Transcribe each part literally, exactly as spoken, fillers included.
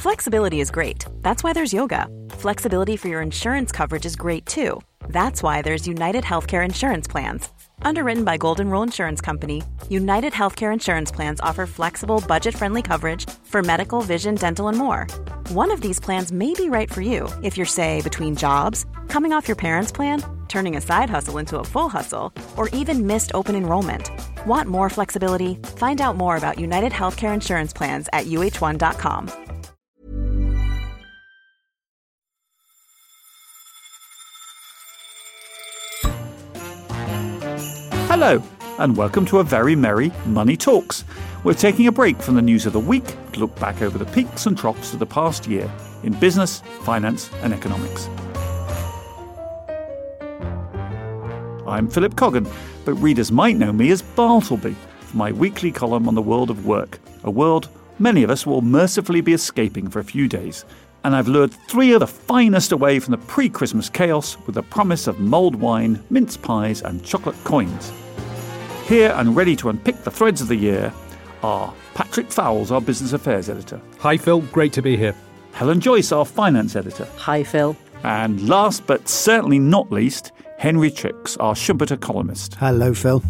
Flexibility is great. That's why there's yoga. Flexibility for your insurance coverage is great too. That's why there's United Healthcare Insurance Plans. Underwritten by Golden Rule Insurance Company, United Healthcare Insurance Plans offer flexible, budget-friendly coverage for medical, vision, dental, and more. One of these plans may be right for you if you're, say, between jobs, coming off your parents' plan, turning a side hustle into a full hustle, or even missed open enrollment. Want more flexibility? Find out more about United Healthcare Insurance Plans at U H one dot com. Hello, and welcome to a very merry Money Talks. We're taking a break from the news of the week to look back over the peaks and troughs of the past year in business, finance, and economics. I'm Philip Coggan, but readers might know me as Bartleby for my weekly column on the world of work, a world many of us will mercifully be escaping for a few days. And I've lured three of the finest away from the pre-Christmas chaos with the promise of mulled wine, mince pies, and chocolate coins. Here and ready to unpick the threads of the year are Patrick Fowles, our business affairs editor. Hi, Phil. Great to be here. Helen Joyce, our finance editor. Hi, Phil. And last but certainly not least, Henry Tricks, our Schumpeter columnist. Hello, Phil.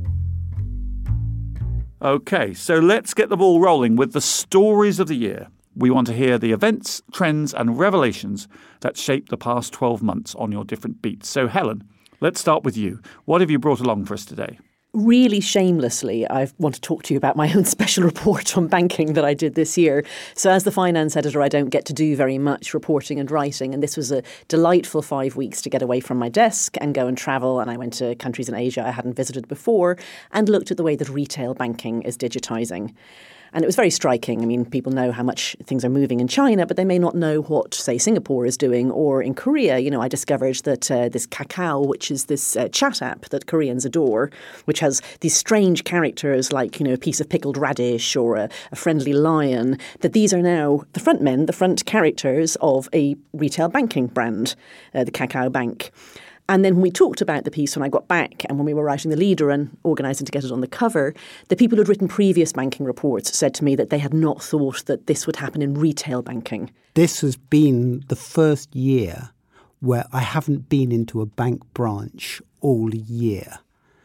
OK, so let's get the ball rolling with the stories of the year. We want to hear the events, trends and revelations that shaped the past twelve months on your different beats. So, Helen, let's start with you. What have you brought along for us today? Really shamelessly, I want to talk to you about my own special report on banking that I did this year. So as the finance editor, I don't get to do very much reporting and writing. And this was a delightful five weeks to get away from my desk and go and travel. And I went to countries in Asia I hadn't visited before and looked at the way that retail banking is digitising. And it was very striking. I mean, people know how much things are moving in China, but they may not know what, say, Singapore is doing. Or in Korea, you know, I discovered that uh, this Kakao, which is this uh, chat app that Koreans adore, which has these strange characters like, you know, a piece of pickled radish or a, a friendly lion, that these are now the front men, the front characters of a retail banking brand, uh, the Kakao Bank. And then when we talked about the piece when I got back and when we were writing the leader and organising to get it on the cover, the people who had written previous banking reports said to me that they had not thought that this would happen in retail banking. This has been the first year where I haven't been into a bank branch all year.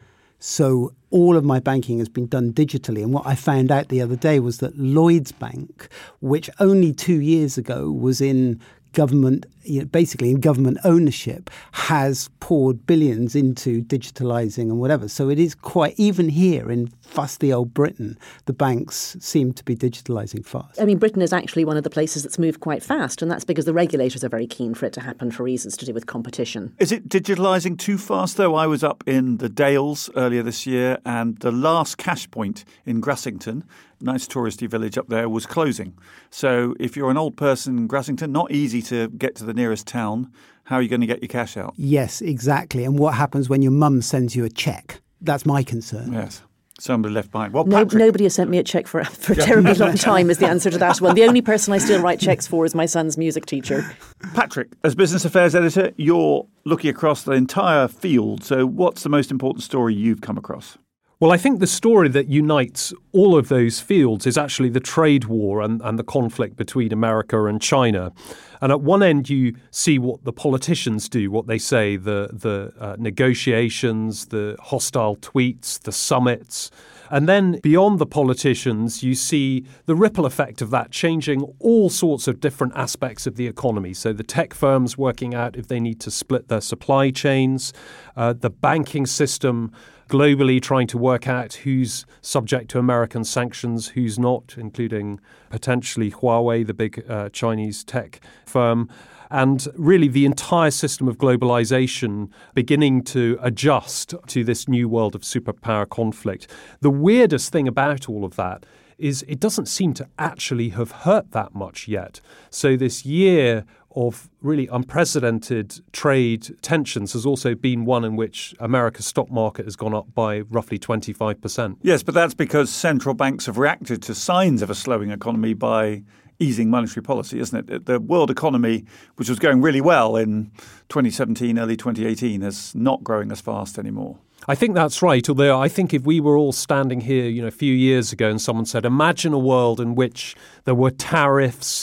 So all of my banking has been done digitally. And what I found out the other day was that Lloyds Bank, which only two years ago was in government, you know, basically in government ownership, has poured billions into digitalising and whatever. So it is quite, even here in fusty old Britain, the banks seem to be digitalising fast. I mean, Britain is actually one of the places that's moved quite fast, and that's because the regulators are very keen for it to happen for reasons to do with competition. Is it digitalising too fast, though? I was up in the Dales earlier this year, and the last cash point in Grassington, nice touristy village up there, was closing. So if you're an old person in Grassington, not easy to get to the nearest town. How are you going to get your cash out? Yes, exactly. And what happens when your mum sends you a cheque? That's my concern. Yes. Somebody left behind. Well, no, nobody has sent me a cheque for, for a terribly long time is the answer to that one. The only person I still write cheques for is my son's music teacher. Patrick, as business affairs editor, you're looking across the entire field. So what's the most important story you've come across? Well, I think the story that unites all of those fields is actually the trade war and, and the conflict between America and China. And at one end, you see what the politicians do, what they say, the, the uh, negotiations, the hostile tweets, the summits. And then beyond the politicians, you see the ripple effect of that changing all sorts of different aspects of the economy. So the tech firms working out if they need to split their supply chains, uh, the banking system globally trying to work out who's subject to American sanctions, who's not, including potentially Huawei, the big uh, Chinese tech firm. And really the entire system of globalization beginning to adjust to this new world of superpower conflict. The weirdest thing about all of that is it doesn't seem to actually have hurt that much yet. So this year of really unprecedented trade tensions has also been one in which America's stock market has gone up by roughly twenty-five percent. Yes, but that's because central banks have reacted to signs of a slowing economy by easing monetary policy, isn't it? The world economy, which was going really well in twenty seventeen, early twenty eighteen, is not growing as fast anymore. I think that's right, although I think if we were all standing here, you know, a few years ago and someone said, imagine a world in which there were tariffs,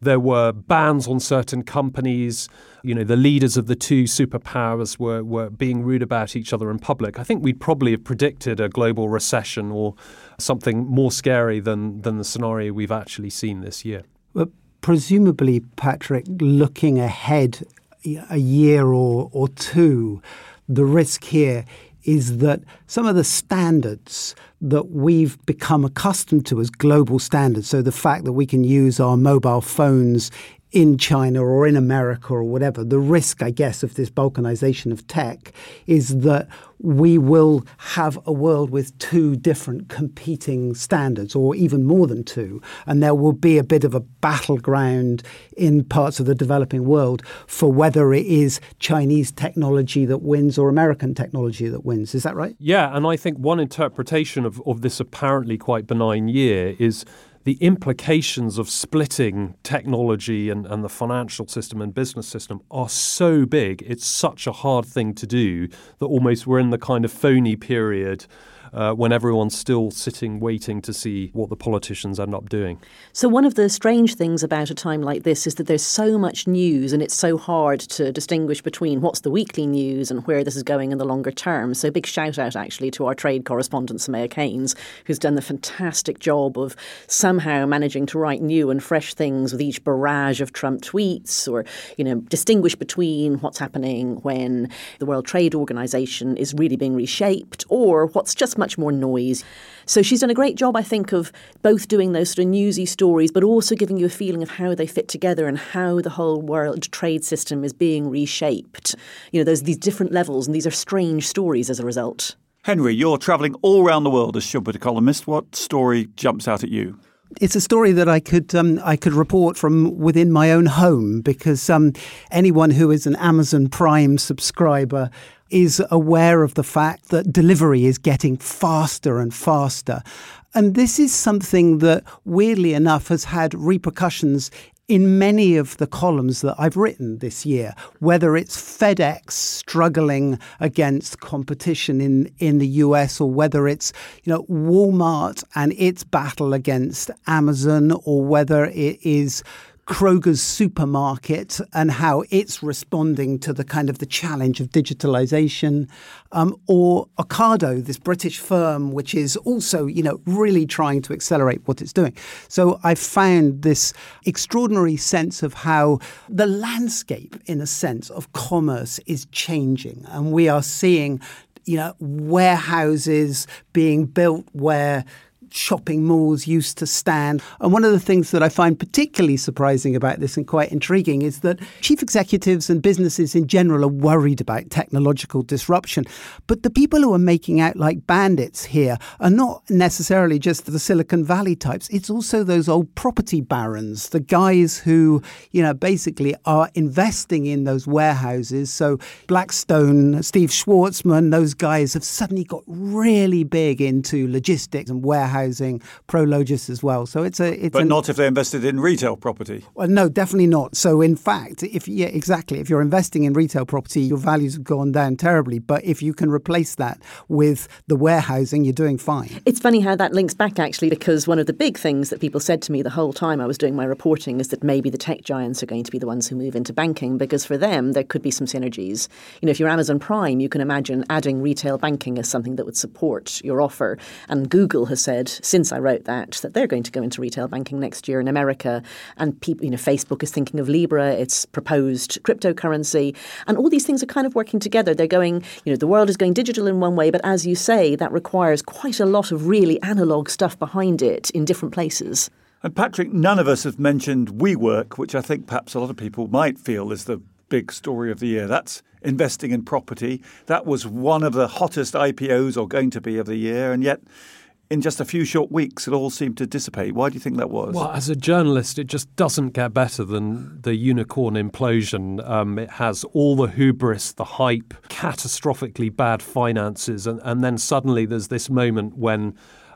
There were bans on certain companies. You know, the leaders of the two superpowers were, were being rude about each other in public. I think we'd probably have predicted a global recession or something more scary than, than the scenario we've actually seen this year. Well, presumably, Patrick, looking ahead a year or, or two, the risk here is that some of the standards that we've become accustomed to as global standards, so the fact that we can use our mobile phones in China or in America or whatever, the risk, I guess, of this balkanization of tech is that we will have a world with two different competing standards, or even more than two, and there will be a bit of a battleground in parts of the developing world for whether it is Chinese technology that wins or American technology that wins. Is that right? Yeah, and I think one interpretation of, of this apparently quite benign year is the implications of splitting technology and, and the financial system and business system are so big. It's such a hard thing to do that almost we're in the kind of phony period uh, when everyone's still sitting waiting to see what the politicians end up doing. So one of the strange things about a time like this is that there's so much news and it's so hard to distinguish between what's the weekly news and where this is going in the longer term. So big shout out actually to our trade correspondent Samaya Keynes, who's done the fantastic job of somehow managing to write new and fresh things with each barrage of Trump tweets, or, you know, distinguish between what's happening when the World Trade Organization is really being reshaped or what's just much more noise. So she's done a great job, I think, of both doing those sort of newsy stories, but also giving you a feeling of how they fit together and how the whole world trade system is being reshaped. You know, there's these different levels, and these are strange stories as a result. Henry, you're travelling all around the world as Schubert columnist. What story jumps out at you? It's a story that I could um, I could report from within my own home, because um, anyone who is an Amazon Prime subscriber is aware of the fact that delivery is getting faster and faster. And this is something that, weirdly enough, has had repercussions in many of the columns that I've written this year, whether it's FedEx struggling against competition in, in the U S, or whether it's, you know, Walmart and its battle against Amazon, or whether it is Kroger's supermarket and how it's responding to the kind of the challenge of digitalization, um, or Ocado, this British firm, which is also, you know, really trying to accelerate what it's doing. So I found this extraordinary sense of how the landscape, in a sense, of commerce is changing. And we are seeing, you know, warehouses being built where shopping malls used to stand. And one of the things that I find particularly surprising about this and quite intriguing is that chief executives and businesses in general are worried about technological disruption. But the people who are making out like bandits here are not necessarily just the Silicon Valley types. It's also those old property barons, the guys who, you know, basically are investing in those warehouses. So Blackstone, Steve Schwarzman, those guys have suddenly got really big into logistics and warehousing. Prologis as well. So it's a. It's but an, not if they invested in retail property. Well, no, definitely not. So in fact, if yeah, exactly, if you're investing in retail property, your values have gone down terribly. But if you can replace that with the warehousing, you're doing fine. It's funny how that links back actually, because one of the big things that people said to me the whole time I was doing my reporting is that maybe the tech giants are going to be the ones who move into banking, because for them there could be some synergies. You know, if you're Amazon Prime, you can imagine adding retail banking as something that would support your offer. And Google has said, since I wrote that, that they're going to go into retail banking next year in America. And people, you know, Facebook is thinking of Libra, its proposed cryptocurrency. And all these things are kind of working together. They're going, you know, the world is going digital in one way, but as you say, that requires quite a lot of really analog stuff behind it in different places. And Patrick, none of us have mentioned WeWork, which I think perhaps a lot of people might feel is the big story of the year. That's investing in property. That was one of the hottest I P Os, or going to be, of the year. And yet, in just a few short weeks, it all seemed to dissipate. Why do you think that was? Well, as a journalist, it just doesn't get better than the unicorn implosion. Um, it has all the hubris, the hype, catastrophically bad finances, and, and then suddenly there's this moment when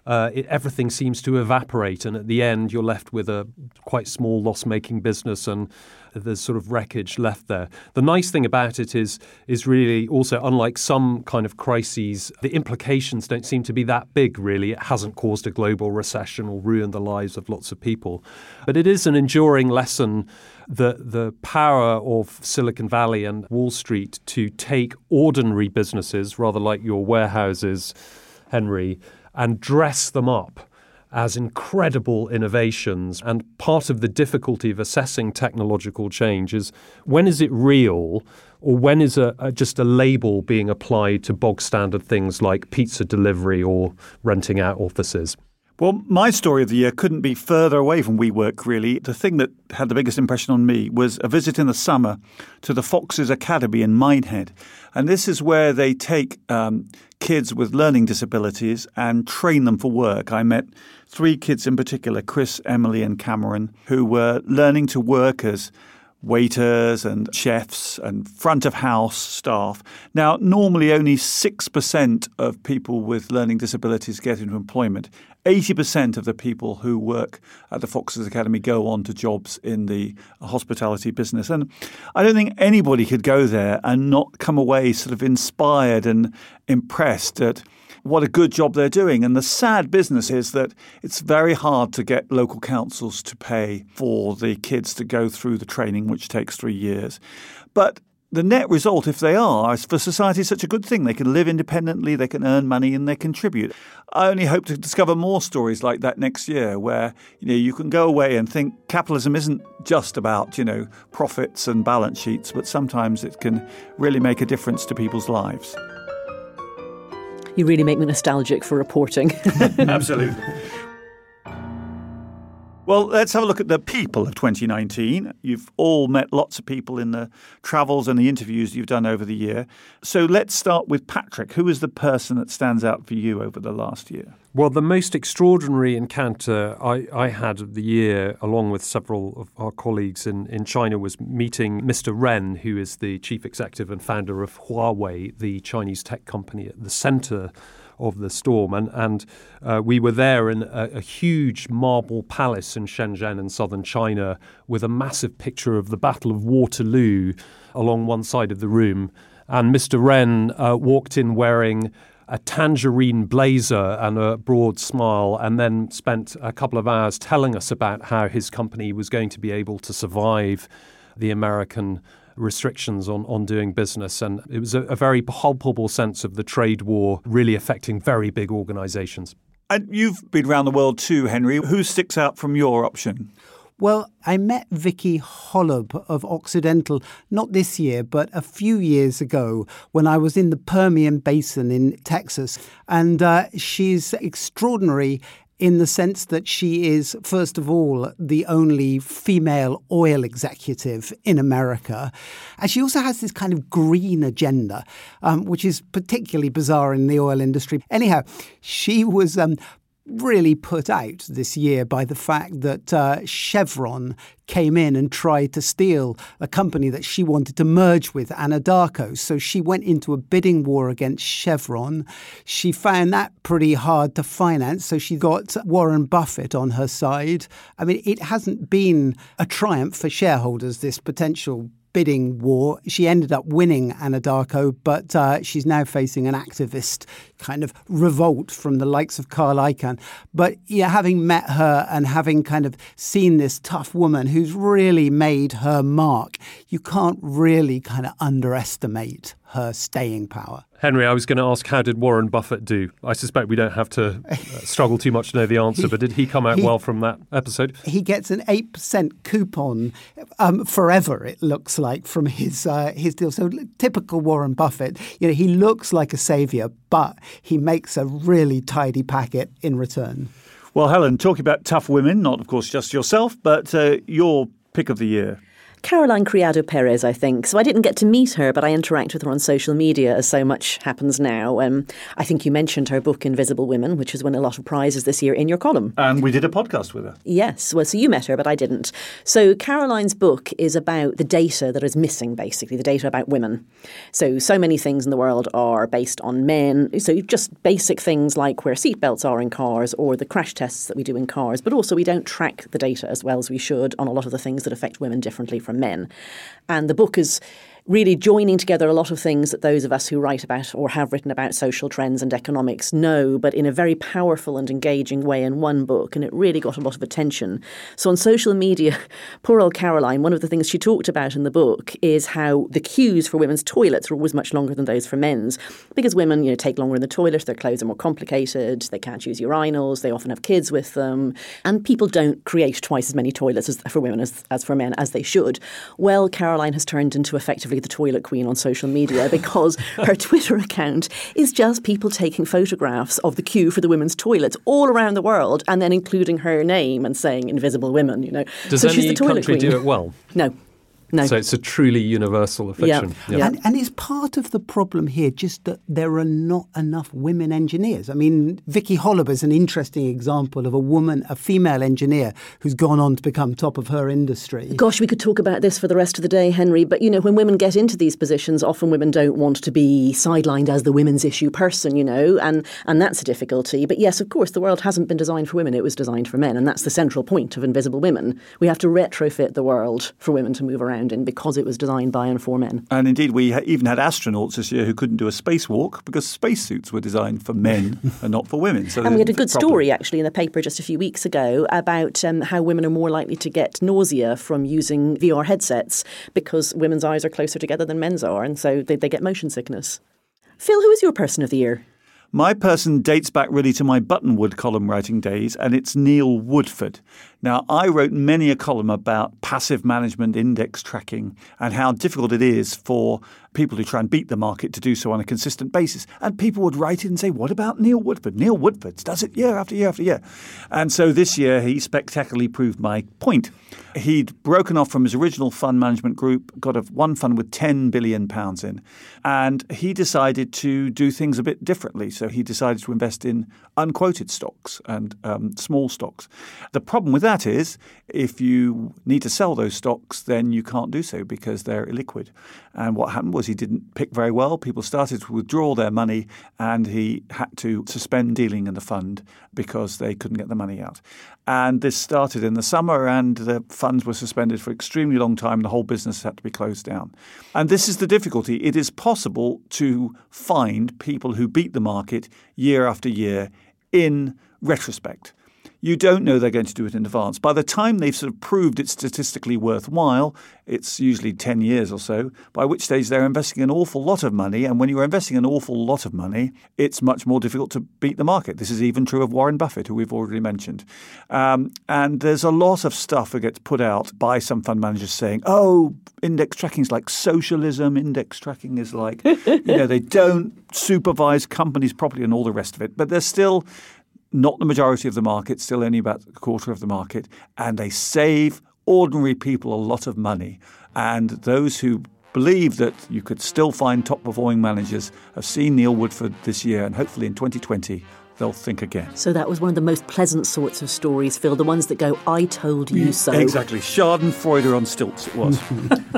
uh, it, everything seems to evaporate, and at the end you're left with a quite small loss-making business, and there's sort of wreckage left there. The nice thing about it is is really also, unlike some kind of crises, the implications don't seem to be that big, really. It hasn't caused a global recession or ruined the lives of lots of people. But it is an enduring lesson that the power of Silicon Valley and Wall Street to take ordinary businesses, rather like your warehouses, Henry, and dress them up as incredible innovations. And part of the difficulty of assessing technological change is, when is it real, or when is a, a just a label being applied to bog standard things like pizza delivery or renting out offices? Well, my story of the year couldn't be further away from WeWork, really. The thing that had the biggest impression on me was a visit in the summer to the Foxes Academy in Minehead. And this is where they take um, kids with learning disabilities and train them for work. I met three kids in particular, Chris, Emily and Cameron, who were learning to work as waiters and chefs and front of house staff. Now, normally only six percent of people with learning disabilities get into employment. eighty percent of the people who work at the Foxes Academy go on to jobs in the hospitality business. And I don't think anybody could go there and not come away sort of inspired and impressed at what a good job they're doing. And the sad business is that it's very hard to get local councils to pay for the kids to go through the training, which takes three years. But the net result, if they are, is for society such a good thing. They can live independently, they can earn money and they contribute. I only hope to discover more stories like that next year, where you know you can go away and think capitalism isn't just about, you know, profits and balance sheets, but sometimes it can really make a difference to people's lives. You really make me nostalgic for reporting. Absolutely. Well, let's have a look at the people of twenty nineteen. You've all met lots of people in the travels and the interviews you've done over the year. So let's start with Patrick. Who is the person that stands out for you over the last year? Well, the most extraordinary encounter I, I had of the year, along with several of our colleagues in, in China, was meeting Mister Ren, who is the chief executive and founder of Huawei, the Chinese tech company at the center of the storm. And, and uh, we were there in a, a huge marble palace in Shenzhen in southern China with a massive picture of the Battle of Waterloo along one side of the room. And Mister Ren uh, walked in wearing a tangerine blazer and a broad smile, and then spent a couple of hours telling us about how his company was going to be able to survive the American restrictions on, on doing business. And it was a, a very palpable sense of the trade war really affecting very big organizations. And you've been around the world too, Henry. Who sticks out from your option? Well, I met Vicky Holub of Occidental, not this year, but a few years ago when I was in the Permian Basin in Texas. And uh, she's extraordinary in the sense that she is, first of all, the only female oil executive in America. And she also has this kind of green agenda, um, which is particularly bizarre in the oil industry. Anyhow, she was Um, really put out this year by the fact that uh, Chevron came in and tried to steal a company that she wanted to merge with, Anadarko. So she went into a bidding war against Chevron. She found that pretty hard to finance, so she got Warren Buffett on her side. I mean, it hasn't been a triumph for shareholders, this potential bidding war. She ended up winning Anadarko, but uh, she's now facing an activist kind of revolt from the likes of Carl Icahn. But yeah, having met her and having kind of seen this tough woman who's really made her mark, you can't really kind of underestimate her staying power. Henry, I was going to ask, how did Warren Buffett do? I suspect we don't have to uh, struggle too much to know the answer, he, but did he come out he, well from that episode? He gets an eight percent coupon um, forever, it looks like, from his uh, his deal. So typical Warren Buffett, you know, he looks like a saviour, but he makes a really tidy packet in return. Well, Helen, talking about tough women, not, of course, just yourself, but uh, your pick of the year. Caroline Criado Perez, I think. So I didn't get to meet her, but I interact with her on social media, as so much happens now. Um, I think you mentioned her book, Invisible Women, which has won a lot of prizes this year, in your column. And we did a podcast with her. Yes. Well, so you met her, but I didn't. So Caroline's book is about the data that is missing, basically, the data about women. So, so many things in the world are based on men. So just basic things like where seatbelts are in cars or the crash tests that we do in cars. But also we don't track the data as well as we should on a lot of the things that affect women differently from men. And the book is really joining together a lot of things that those of us who write about or have written about social trends and economics know, but in a very powerful and engaging way in one book. And it really got a lot of attention. So on social media, poor old Caroline, one of the things she talked about in the book is how the queues for women's toilets are always much longer than those for men's, because women, you know, take longer in the toilet, their clothes are more complicated, they can't use urinals, they often have kids with them, and people don't create twice as many toilets as, for women as, as for men as they should. Well, Caroline has turned into effectively the toilet queen on social media, because her Twitter account is just people taking photographs of the queue for the women's toilets all around the world and then including her name and saying invisible women, you know. Does so any she's the toilet country queen. do it well? No. No. So it's a truly universal affliction. Yeah. Yeah. And, and is part of the problem here just that there are not enough women engineers? I mean, Vicky Holliber is an interesting example of a woman, a female engineer who's gone on to become top of her industry. Gosh, we could talk about this for the rest of the day, Henry. But, you know, when women get into these positions, often women don't want to be sidelined as the women's issue person, you know, and, and that's a difficulty. But yes, of course, the world hasn't been designed for women. It was designed for men. And that's the central point of Invisible Women. We have to retrofit the world for women to move around in because it was designed by and for men. And indeed, we ha- even had astronauts this year who couldn't do a spacewalk because spacesuits were designed for men and not for women. So and we had a good problem. story, actually, in the paper just a few weeks ago about um, how women are more likely to get nausea from using V R headsets because women's eyes are closer together than men's are, and so they, they get motion sickness. Phil, who is your person of the year? My person dates back really to my Buttonwood column writing days, and it's Neil Woodford. Now, I wrote many a column about passive management index tracking and how difficult it is for people who try and beat the market to do so on a consistent basis. And people would write in and say, what about Neil Woodford? Neil Woodford does it year after year after year. And so this year, he spectacularly proved my point. He'd broken off from his original fund management group, got a one fund with ten billion pounds in, and he decided to do things a bit differently. So he decided to invest in unquoted stocks and um, small stocks. The problem with that is if you need to sell those stocks, then you can't do so because they're illiquid. And what happened was he didn't pick very well. People started to withdraw their money and he had to suspend dealing in the fund because they couldn't get the money out. And this started in the summer and the funds were suspended for an extremely long time. The whole business had to be closed down. And this is the difficulty. It is possible to find people who beat the market year after year in retrospect. You don't know they're going to do it in advance. By the time they've sort of proved it's statistically worthwhile, it's usually ten years or so, by which stage they're investing an awful lot of money. And when you're investing an awful lot of money, it's much more difficult to beat the market. This is even true of Warren Buffett, who we've already mentioned. Um, and there's a lot of stuff that gets put out by some fund managers saying, oh, index tracking is like socialism. Index tracking is like, you know, they don't supervise companies properly and all the rest of it. But there's still not the majority of the market, still only about a quarter of the market, and they save ordinary people a lot of money. And those who believe that you could still find top-performing managers have seen Neil Woodford this year, and hopefully in twenty twenty they'll think again. So that was one of the most pleasant sorts of stories, Phil, the ones that go, I told you so. Exactly. Schadenfreude on stilts it was.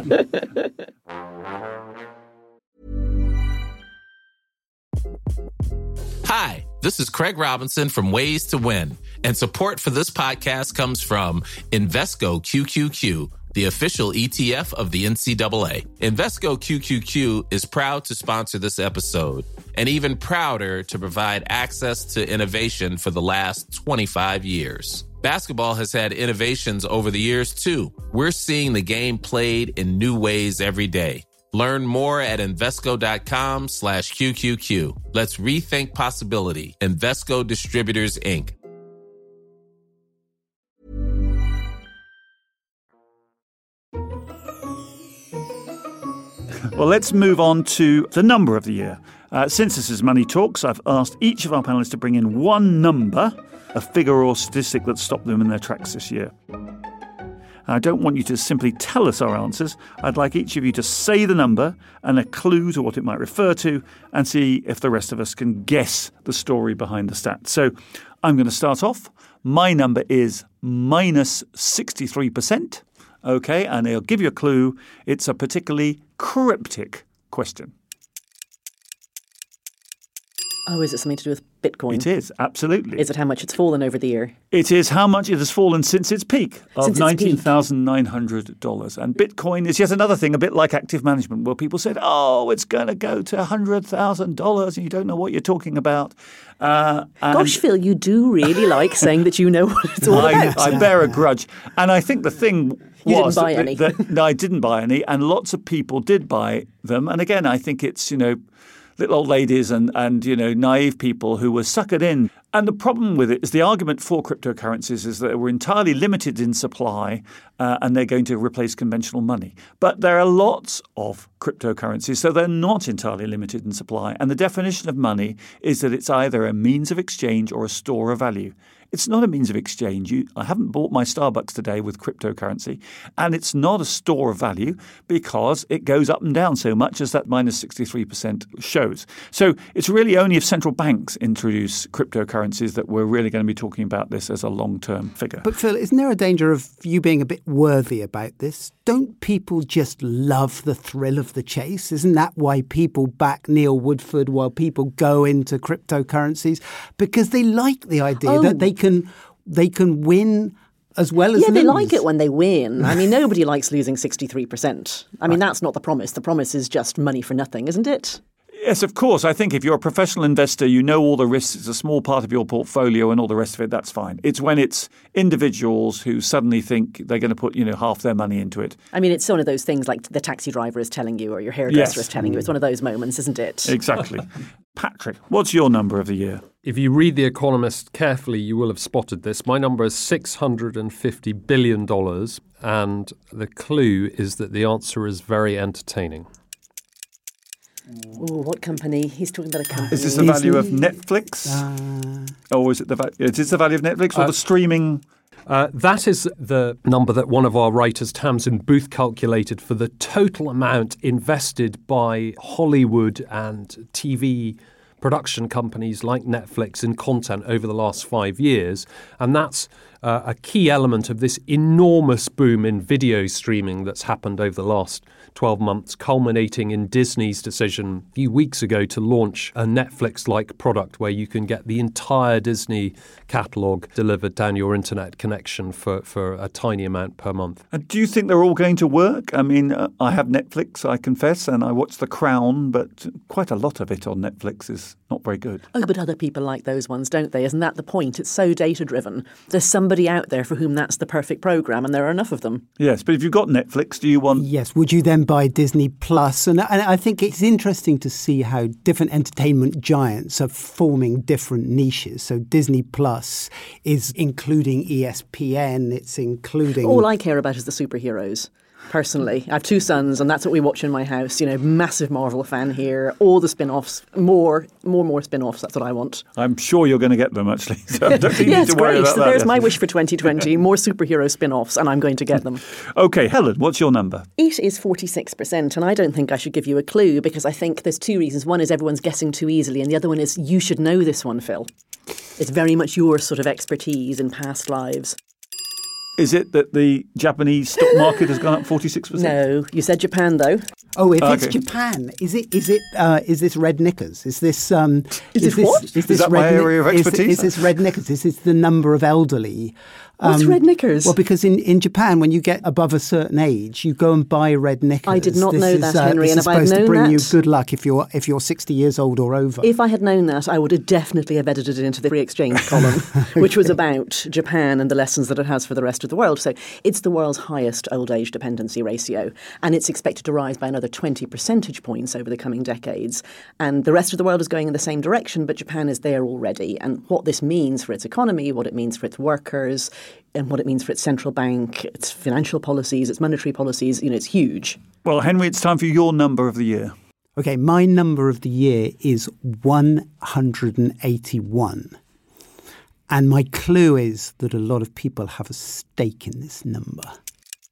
Hi, this is Craig Robinson from Ways to Win, and support for this podcast comes from Invesco Q Q Q, the official E T F of the N C double A. Invesco Q Q Q is proud to sponsor this episode, and even prouder to provide access to innovation for the last twenty-five years. Basketball has had innovations over the years, too. We're seeing the game played in new ways every day. Learn more at Invesco.com slash QQQ. Let's rethink possibility. Invesco Distributors, Incorporated. Well, let's move on to the number of the year. Uh, since this is Money Talks, I've asked each of our panelists to bring in one number, a figure or statistic that stopped them in their tracks this year. I don't want you to simply tell us our answers. I'd like each of you to say the number and a clue to what it might refer to and see if the rest of us can guess the story behind the stat. So I'm going to start off. My number is minus sixty-three percent. Okay, and I'll give you a clue. It's a particularly cryptic question. Oh, is it something to do with Bitcoin? It is, absolutely. Is it how much it's fallen over the year? It is how much it has fallen since its peak of Since its nineteen thousand nine hundred dollars. And Bitcoin is yet another thing, a bit like active management, where people said, oh, it's going to go to one hundred thousand dollars and you don't know what you're talking about. Uh, Gosh, Phil, you do really like saying that you know what it's all I, about. I bear a grudge. And I think the thing You was didn't buy that, any. that, no, I didn't buy any, and lots of people did buy them. And again, I think it's, you know, little old ladies and, and, you know, naive people who were suckered in. And the problem with it is the argument for cryptocurrencies is that we're entirely limited in supply uh, and they're going to replace conventional money. But there are lots of cryptocurrencies, so they're not entirely limited in supply. And the definition of money is that it's either a means of exchange or a store of value. It's not a means of exchange. You, I haven't bought my Starbucks today with cryptocurrency, and it's not a store of value because it goes up and down so much as that minus sixty-three percent shows. So it's really only if central banks introduce cryptocurrencies that we're really going to be talking about this as a long-term figure. But Phil, isn't there a danger of you being a bit worthy about this? Don't people just love the thrill of the chase? Isn't that why people back Neil Woodford while people go into cryptocurrencies? Because they like the idea Oh. that they can they can win as well as Yeah, they lose. like it when they win. I mean, nobody likes losing sixty-three percent. I mean, that's not the promise. The promise is just money for nothing, isn't it? Yes, of course. I think if you're a professional investor, you know all the risks. It's a small part of your portfolio and all the rest of it. That's fine. It's when it's individuals who suddenly think they're going to put, you know, half their money into it. I mean, it's one of those things like the taxi driver is telling you or your hairdresser Yes. is telling you. It's one of those moments, isn't it? Exactly. Patrick, what's your number of the year? If you read The Economist carefully, you will have spotted this. My number is six hundred fifty billion dollars, and the clue is that the answer is very entertaining. Oh, what company? He's talking about a company. Is this the value of Netflix? Uh, Or is it the, va- is this the value of Netflix or Uh, the streaming? Uh, that is the number that one of our writers, Tamsin Booth, calculated for the total amount invested by Hollywood and T V production companies like Netflix in content over the last five years. And that's uh, a key element of this enormous boom in video streaming that's happened over the last twelve months, culminating in Disney's decision a few weeks ago to launch a Netflix-like product where you can get the entire Disney catalogue delivered down your internet connection for, for a tiny amount per month. And do you think they're all going to work? I mean, uh, I have Netflix, I confess, and I watch The Crown, but quite a lot of it on Netflix is not very good. Oh, but other people like those ones, don't they? Isn't that the point? It's so data-driven. There's somebody out there for whom that's the perfect programme, and there are enough of them. Yes, but if you've got Netflix, do you want... yes. Would you then buy Disney Plus? And, and I think it's interesting to see how different entertainment giants are forming different niches. So Disney Plus is including E S P N. It's including... All I care about is the superheroes. Personally, I have two sons, and that's what we watch in my house. You know, massive Marvel fan here. All the spin-offs, more, more, more spin-offs. That's what I want. I'm sure you're going to get them, actually. So I don't think you Yeah, need it's to worry great. about So that. there's yes. my wish for twenty twenty: more superhero spin-offs, and I'm going to get them. OK, Helen, what's your number? It is forty-six percent, and I don't think I should give you a clue because I think there's two reasons. One is everyone's guessing too easily, and the other one is you should know this one, Phil. It's very much your sort of expertise in past lives. Is it that the Japanese stock market has gone up forty-six percent? No, you said Japan, though. Oh, if it's Okay. Japan, is it? Is it? Uh, is this red knickers? Is this? Um, Is this what? Is, Is that my red knick- area of is- expertise? Is, this red knickers? Is this the number of elderly? What's red knickers? Well, because in, in Japan, when you get above a certain age, you go and buy red knickers. I did not This know is, that, uh, Henry, This and is if I'd supposed to known bring you that- good luck if you're if you're sixty years old or over. If I had known that, I would have definitely have edited it into the free exchange column, which was about Japan and the lessons that it has for the rest of the world. So it's the world's highest old age dependency ratio, and it's expected to rise by another twenty percentage points over the coming decades. And the rest of the world is going in the same direction, but Japan is there already. And what this means for its economy, what it means for its workers, and what it means for its central bank, its financial policies, its monetary policies, you know, it's huge. Well, Henry, it's time for your number of the year. Okay, my number of the year is one hundred eighty-one. And my clue is that a lot of people have a stake in this number.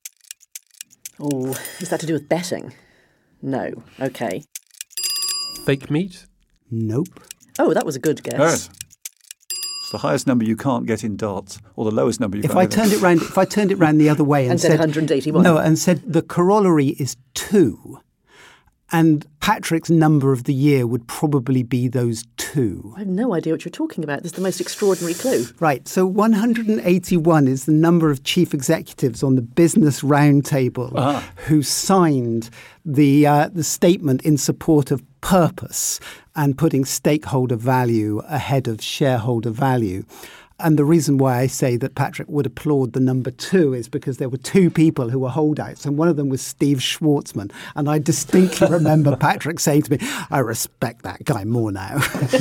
Oh, is that to do with betting? No. Okay. Fake meat? Nope. Oh, that was a good guess. Yes. It's the highest number you can't get in darts, or the lowest number you If can't I get. turned it round, if I turned it round the other way and, And said one hundred eighty-one. no, and said the corollary is two, and Patrick's number of the year would probably be those two. I have no idea what you're talking about. This is the most extraordinary clue. Right, so one hundred eighty-one is the number of chief executives on the Business Roundtable Ah. who signed the uh, the statement in support of purpose and putting stakeholder value ahead of shareholder value. And the reason why I say that Patrick would applaud the number two is because there were two people who were holdouts, and one of them was Steve Schwartzman. And I distinctly remember Patrick saying to me, I respect that guy more now.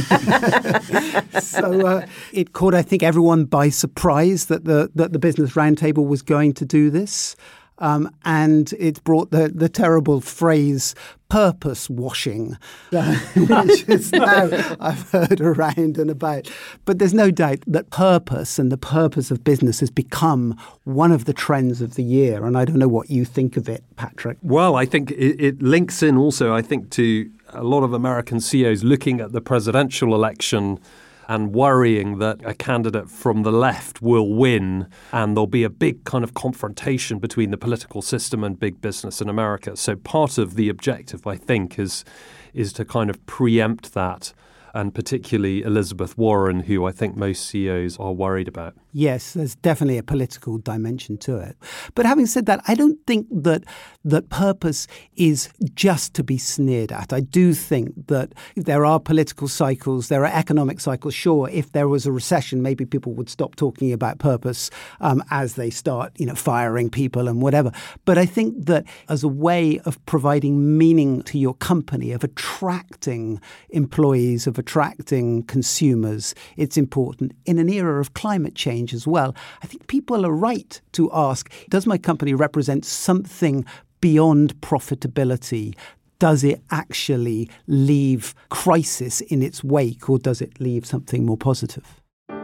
So uh, it caught, I think, everyone by surprise that the, that the Business Roundtable was going to do this. Um, and it brought the, the terrible phrase purpose washing, uh, which is now I've heard around and about. But there's no doubt that purpose and the purpose of business has become one of the trends of the year. And I don't know what you think of it, Patrick. Well, I think it, it links in also, I think, to a lot of American C E Os looking at the presidential election and worrying that a candidate from the left will win and there'll be a big kind of confrontation between the political system and big business in America. So part of the objective, I think, is is to kind of preempt that, and particularly Elizabeth Warren, who I think most C E Os are worried about. Yes, there's definitely a political dimension to it. But having said that, I don't think that that purpose is just to be sneered at. I do think that there are political cycles, there are economic cycles. Sure, if there was a recession, maybe people would stop talking about purpose um, as they start, you know, firing people and whatever. But I think that as a way of providing meaning to your company, of attracting employees, of attracting consumers, it's important. In an era of climate change as well, I think people are right to ask, does my company represent something beyond profitability? Does it actually leave crisis in its wake, or does it leave something more positive?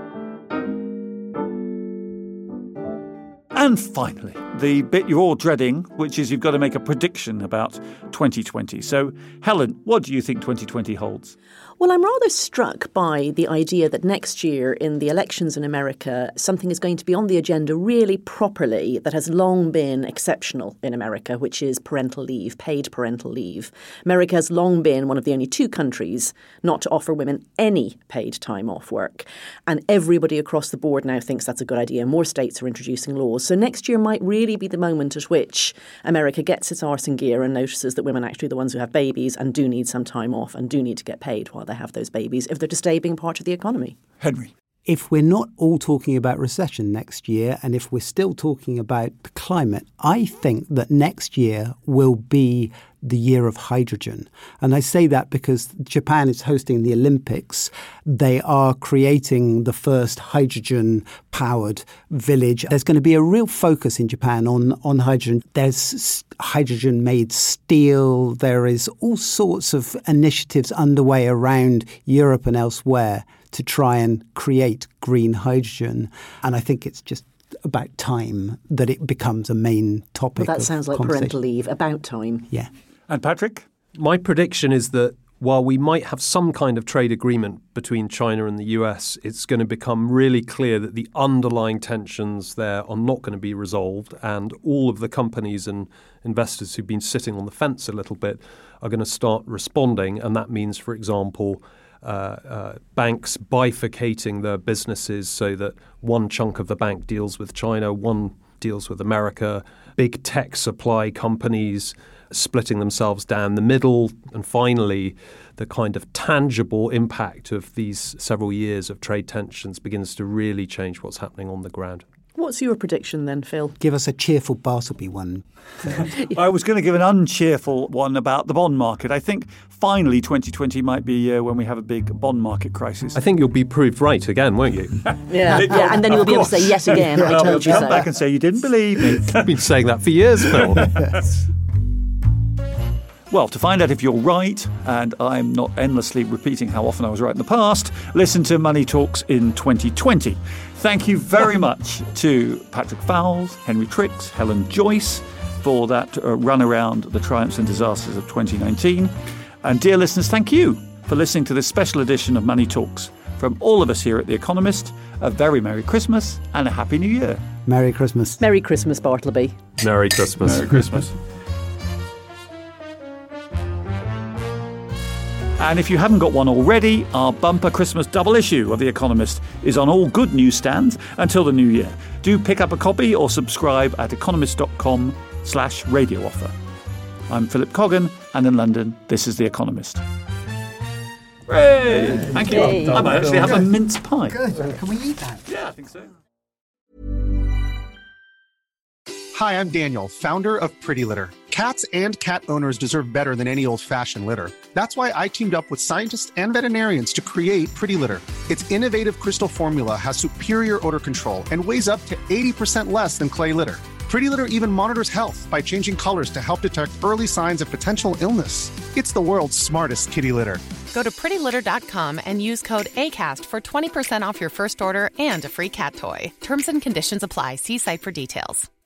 And finally, the bit you're all dreading, which is you've got to make a prediction about twenty twenty. So, Helen, what do you think twenty twenty holds? Well, I'm rather struck by the idea that next year in the elections in America, something is going to be on the agenda really properly that has long been exceptional in America, which is parental leave, paid parental leave. America has long been one of the only two countries not to offer women any paid time off work. And everybody across the board now thinks that's a good idea. More states are introducing laws. So next year might really be the moment at which America gets its arse in gear and notices that women are actually the ones who have babies and do need some time off and do need to get paid while they have those babies if they're to stay being part of the economy. Henry. If we're not all talking about recession next year, and if we're still talking about the climate, I think that next year will be the year of hydrogen. And I say that because Japan is hosting the Olympics. They are creating the first hydrogen-powered village. There's going to be a real focus in Japan on, on hydrogen. There's hydrogen-made steel. There is all sorts of initiatives underway around Europe and elsewhere to try and create green hydrogen. And I think it's just about time that it becomes a main topic. Well, that of sounds like parental leave. About time. Yeah. And Patrick? My prediction is that while we might have some kind of trade agreement between China and the U S, it's going to become really clear that the underlying tensions there are not going to be resolved, and all of the companies and investors who've been sitting on the fence a little bit are going to start responding. And that means, for example, Uh, uh, banks bifurcating their businesses so that one chunk of the bank deals with China, one deals with America, big tech supply companies splitting themselves down the middle, and finally the kind of tangible impact of these several years of trade tensions begins to really change what's happening on the ground. What's your prediction then, Phil? Give us a cheerful Bartleby one. I was going to give an uncheerful one about the bond market. I think finally twenty twenty might be uh, when we have a big bond market crisis. I think you'll be proved right again, won't you? Yeah, yeah, and then you'll be able to say yet again, I I'll told you come so. back and say you didn't believe me. I've been saying that for years, Phil. Well, to find out if you're right, and I'm not endlessly repeating how often I was right in the past, listen to Money Talks in twenty twenty. Thank you very much to Patrick Fowles, Henry Tricks, Helen Joyce, for that uh, run around the triumphs and disasters of twenty nineteen. And dear listeners, thank you for listening to this special edition of Money Talks. From all of us here at The Economist, a very Merry Christmas and a Happy New Year. Merry Christmas. Merry Christmas, Bartleby. Merry Christmas. Merry Christmas. And if you haven't got one already, our bumper Christmas double issue of The Economist is on all good newsstands until the new year. Do pick up a copy or subscribe at economist.com slash radio offer. I'm Philip Coggan, and in London, this is The Economist. Hooray! Thank you. Yay. I might actually have a mince pie. Good. Can we eat that? Yeah, I think so. Hi, I'm Daniel, founder of Pretty Litter. Cats and cat owners deserve better than any old-fashioned litter. That's why I teamed up with scientists and veterinarians to create Pretty Litter. Its innovative crystal formula has superior odor control and weighs up to eighty percent less than clay litter. Pretty Litter even monitors health by changing colors to help detect early signs of potential illness. It's the world's smartest kitty litter. Go to pretty litter dot com and use code ACAST for twenty percent off your first order and a free cat toy. Terms and conditions apply. See site for details.